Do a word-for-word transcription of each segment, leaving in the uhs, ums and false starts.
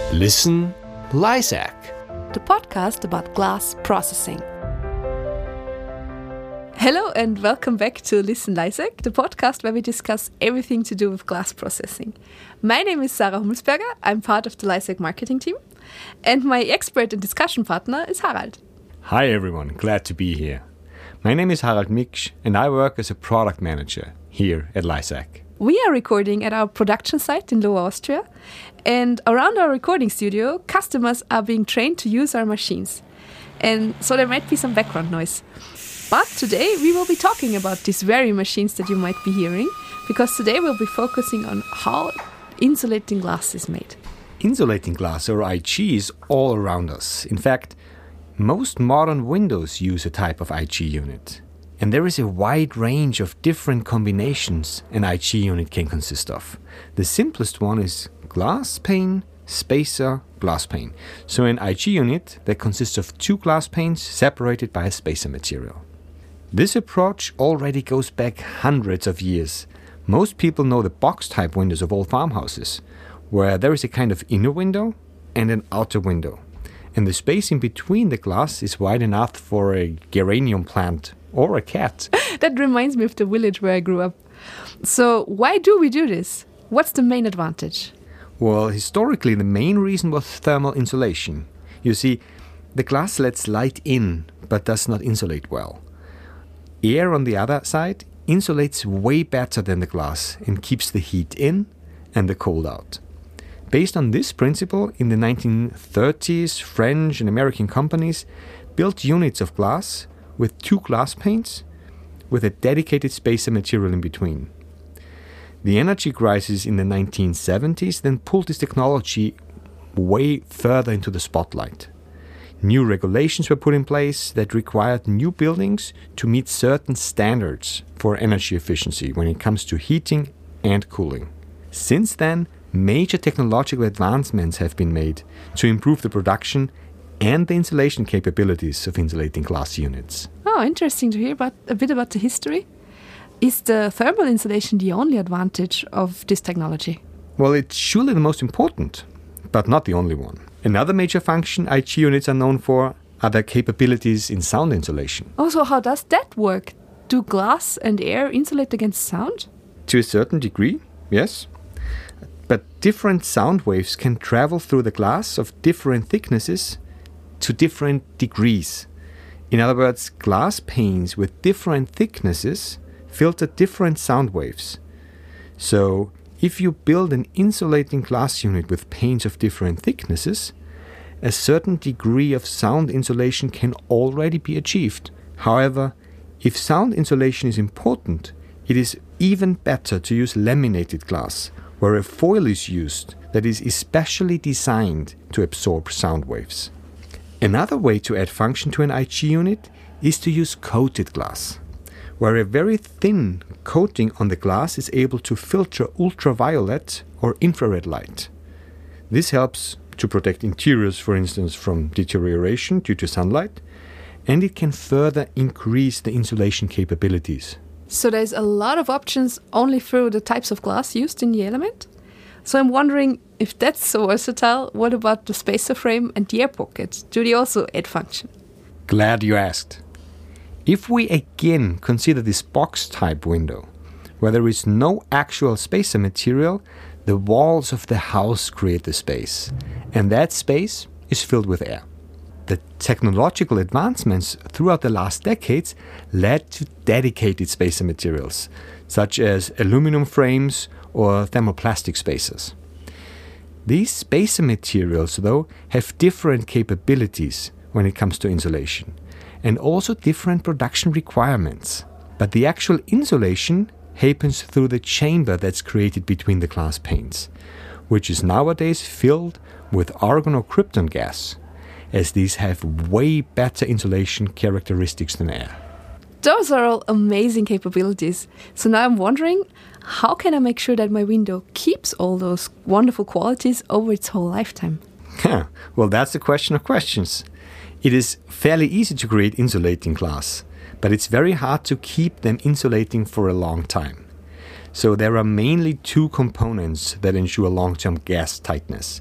Listen Lysac, the podcast about glass processing. Hello and welcome back to Listen Lysac, the podcast where we discuss everything to do with glass processing. My name is Sarah Hummelsberger, I'm part of the Lysac marketing team, and my expert and discussion partner is Harald. Hi everyone, glad to be here. My name is Harald Miksch and I work as a product manager here at Lysac. We are recording at our production site in Lower Austria, and around our recording studio, customers are being trained to use our machines. And so there might be some background noise. But today we will be talking about these very machines that you might be hearing, because today we'll be focusing on how insulating glass is made. Insulating glass, or I G, is all around us. In fact, most modern windows use a type of I G unit. And there is a wide range of different combinations an I G unit can consist of. The simplest one is glass pane, spacer, glass pane. So an I G unit that consists of two glass panes separated by a spacer material. This approach already goes back hundreds of years. Most people know the box-type windows of old farmhouses, where there is a kind of inner window and an outer window. And the space in between the glass is wide enough for a geranium plant or a cat. That reminds me of the village where I grew up. So why do we do this? What's the main advantage? Well, historically, the main reason was thermal insulation. You see, the glass lets light in, but does not insulate well. Air, on the other side, insulates way better than the glass and keeps the heat in and the cold out. Based on this principle, in the nineteen thirties, French and American companies built units of glass with two glass panes with a dedicated spacer material in between. The energy crisis in the nineteen seventies then pulled this technology way further into the spotlight. New regulations were put in place that required new buildings to meet certain standards for energy efficiency when it comes to heating and cooling. Since then, major technological advancements have been made to improve the production and the insulation capabilities of insulating glass units. Oh, interesting to hear about a bit about the history. Is the thermal insulation the only advantage of this technology? Well, it's surely the most important, but not the only one. Another major function I G units are known for are their capabilities in sound insulation. Also, how does that work? Do glass and air insulate against sound? To a certain degree, yes. But different sound waves can travel through the glass of different thicknesses to different degrees. In other words, glass panes with different thicknesses filter different sound waves. So, if you build an insulating glass unit with panes of different thicknesses, a certain degree of sound insulation can already be achieved. However, if sound insulation is important, it is even better to use laminated glass, where a foil is used that is especially designed to absorb sound waves. Another way to add function to an I G unit is to use coated glass, where a very thin coating on the glass is able to filter ultraviolet or infrared light. This helps to protect interiors, for instance, from deterioration due to sunlight, and it can further increase the insulation capabilities. So there's a lot of options only through the types of glass used in the element? So I'm wondering, if that's so versatile, what about the spacer frame and the air pockets? Do they also add function? Glad you asked. If we again consider this box-type window, where there is no actual spacer material, the walls of the house create the space, and that space is filled with air. The technological advancements throughout the last decades led to dedicated spacer materials, such as aluminum frames or thermoplastic spacers. These spacer materials, though, have different capabilities when it comes to insulation, and also different production requirements. But the actual insulation happens through the chamber that's created between the glass panes, which is nowadays filled with argon or krypton gas, as these have way better insulation characteristics than air. Those are all amazing capabilities. So now I'm wondering, how can I make sure that my window keeps all those wonderful qualities over its whole lifetime? Well, that's the question of questions. It is fairly easy to create insulating glass, but it's very hard to keep them insulating for a long time. So there are mainly two components that ensure long-term gas tightness.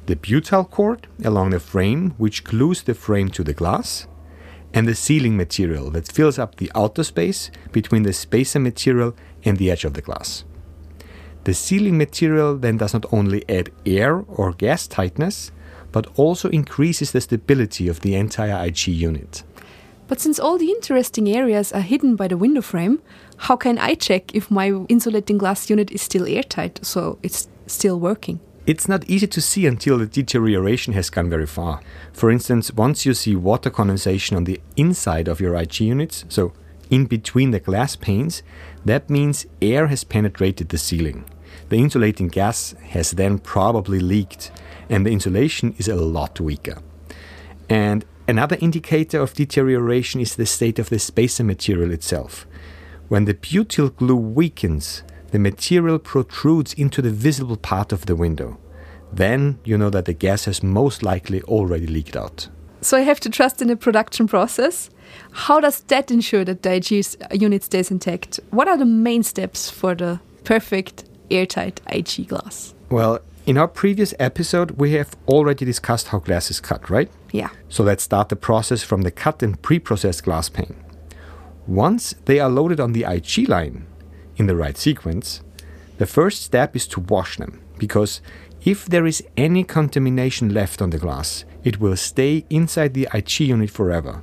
the butyl cord along the frame which glues the frame to the glass, and the sealing material that fills up the outer space between the spacer material and the edge of the glass. The sealing material then does not only add air or gas tightness, but also increases the stability of the entire I G unit. But since all the interesting areas are hidden by the window frame, how can I check if my insulating glass unit is still airtight, so it's still working? It's not easy to see until the deterioration has gone very far. For instance, once you see water condensation on the inside of your I G units, so in between the glass panes, that means air has penetrated the sealing. The insulating gas has then probably leaked, and the insulation is a lot weaker. And another indicator of deterioration is the state of the spacer material itself. When the butyl glue weakens, the material protrudes into the visible part of the window. Then you know that the gas has most likely already leaked out. So I have to trust in the production process. How does that ensure that the I G unit stays intact? What are the main steps for the perfect airtight I G glass? Well, in our previous episode, we have already discussed how glass is cut, right? Yeah. So let's start the process from the cut and pre-processed glass pane. Once they are loaded on the I G line in the right sequence, the first step is to wash them, because if there is any contamination left on the glass, it will stay inside the I G unit forever.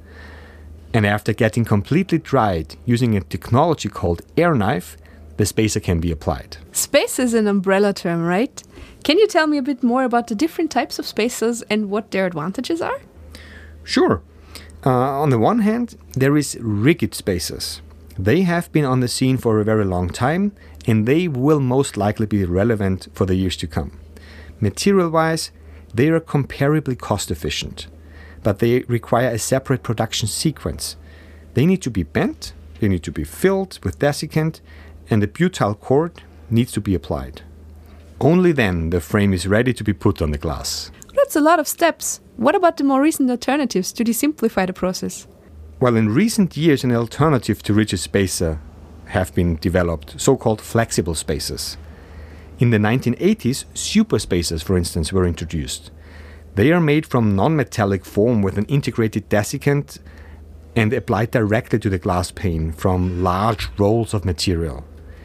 And after getting completely dried using a technology called air knife, the spacer can be applied. Spacer is an umbrella term, right? Can you tell me a bit more about the different types of spacers and what their advantages are? Sure. Uh, on the one hand, there is rigid spacers. They have been on the scene for a very long time, and they will most likely be relevant for the years to come. Material-wise, they are comparably cost-efficient, but they require a separate production sequence. They need to be bent, they need to be filled with desiccant, and the butyl cord needs to be applied. Only then the frame is ready to be put on the glass. That's a lot of steps. What about the more recent alternatives to simplify the process? Well, in recent years, an alternative to rigid spacer have been developed, so-called flexible spacers. In the nineteen eighties, super spacers, for instance, were introduced. They are made from non-metallic foam with an integrated desiccant and applied directly to the glass pane from large rolls of material.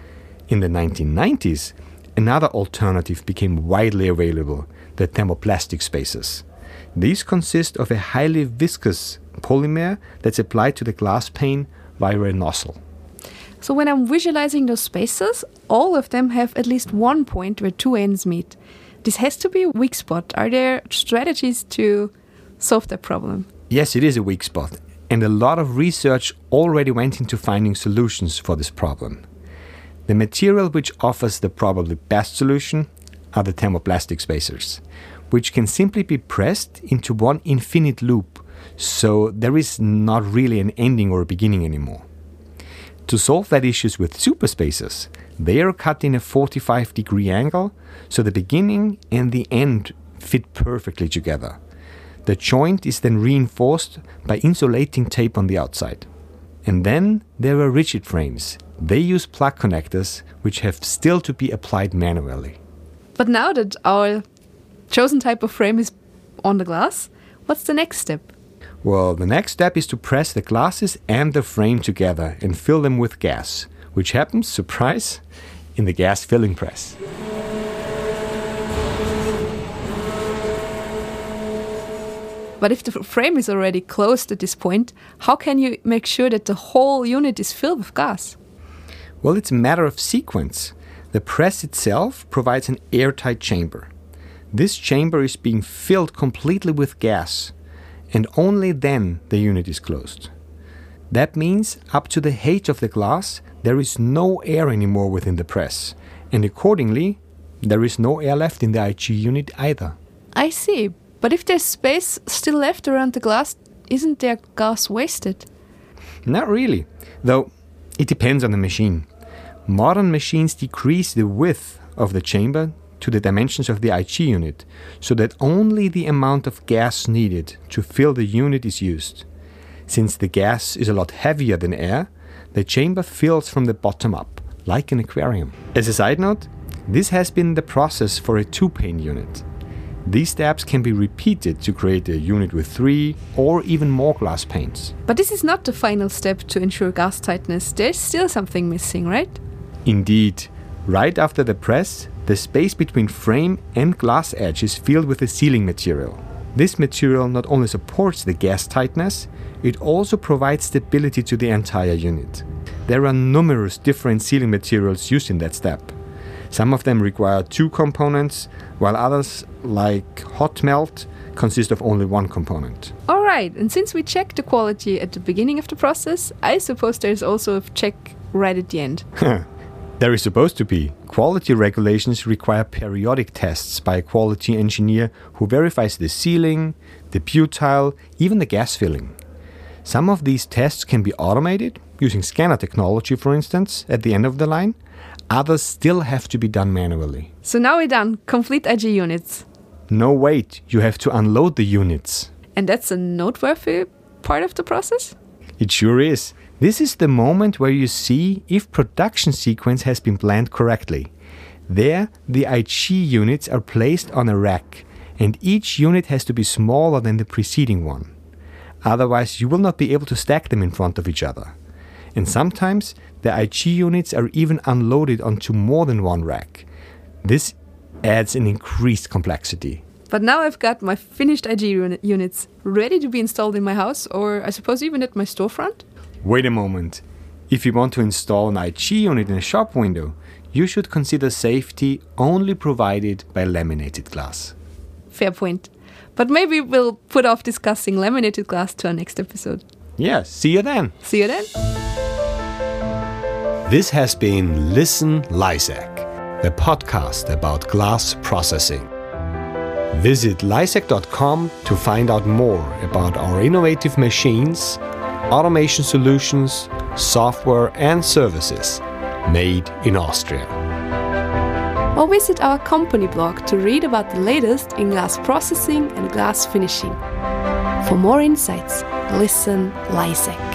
In the nineteen nineties, another alternative became widely available, the thermoplastic spacers. These consist of a highly viscous polymer that's applied to the glass pane via a nozzle. So when I'm visualizing those spacers, all of them have at least one point where two ends meet. This has to be a weak spot. Are there strategies to solve that problem? Yes, it is a weak spot, and a lot of research already went into finding solutions for this problem. The material which offers the probably best solution are the thermoplastic spacers, which can simply be pressed into one infinite loop, so there is not really an ending or a beginning anymore. To solve that issue with super spacers, they are cut in a forty-five degree angle, so the beginning and the end fit perfectly together. The joint is then reinforced by insulating tape on the outside. And then there are rigid frames. They use plug connectors, which have still to be applied manually. But now that our chosen type of frame is on the glass, what's the next step? Well, the next step is to press the glasses and the frame together and fill them with gas, which happens, surprise, in the gas filling press. But if the frame is already closed at this point, how can you make sure that the whole unit is filled with gas? Well, it's a matter of sequence. The press itself provides an airtight chamber. This chamber is being filled completely with gas, and only then the unit is closed. That means up to the height of the glass, there is no air anymore within the press, and accordingly, there is no air left in the I G unit either. I see. But if there's space still left around the glass, isn't there gas wasted? Not really, though it depends on the machine. Modern machines decrease the width of the chamber to the dimensions of the I G unit, so that only the amount of gas needed to fill the unit is used. Since the gas is a lot heavier than air, the chamber fills from the bottom up, like an aquarium. As a side note, this has been the process for a two-pane unit. These steps can be repeated to create a unit with three or even more glass panes. But this is not the final step to ensure gas tightness. There's still something missing, right? Indeed. Right after the press, the space between frame and glass edge is filled with a sealing material. This material not only supports the gas tightness, it also provides stability to the entire unit. There are numerous different sealing materials used in that step. Some of them require two components, while others, like hot melt, consist of only one component. Alright, and since we checked the quality at the beginning of the process, I suppose there's also a check right at the end. There is supposed to be. Quality regulations require periodic tests by a quality engineer who verifies the sealing, the butyl, even the gas filling. Some of these tests can be automated, using scanner technology for instance, at the end of the line. Others still have to be done manually. So now we're done. Complete I G units. No, wait, you have to unload the units. And that's a noteworthy part of the process? It sure is. This is the moment where you see if production sequence has been planned correctly. There, the I G units are placed on a rack, and each unit has to be smaller than the preceding one. Otherwise, you will not be able to stack them in front of each other. And sometimes, the I G units are even unloaded onto more than one rack. This adds an increased complexity. But now I've got my finished I G uni- units ready to be installed in my house, or I suppose even at my storefront. Wait a moment. If you want to install an I G unit in a shop window, you should consider safety only provided by laminated glass. Fair point. But maybe we'll put off discussing laminated glass to our next episode. Yeah, see you then. See you then. This has been Listen Lisec, the podcast about glass processing. Visit lisec dot com to find out more about our innovative machines, automation solutions, software and services made in Austria. Or visit our company blog to read about the latest in glass processing and glass finishing. For more insights, listen Lisec.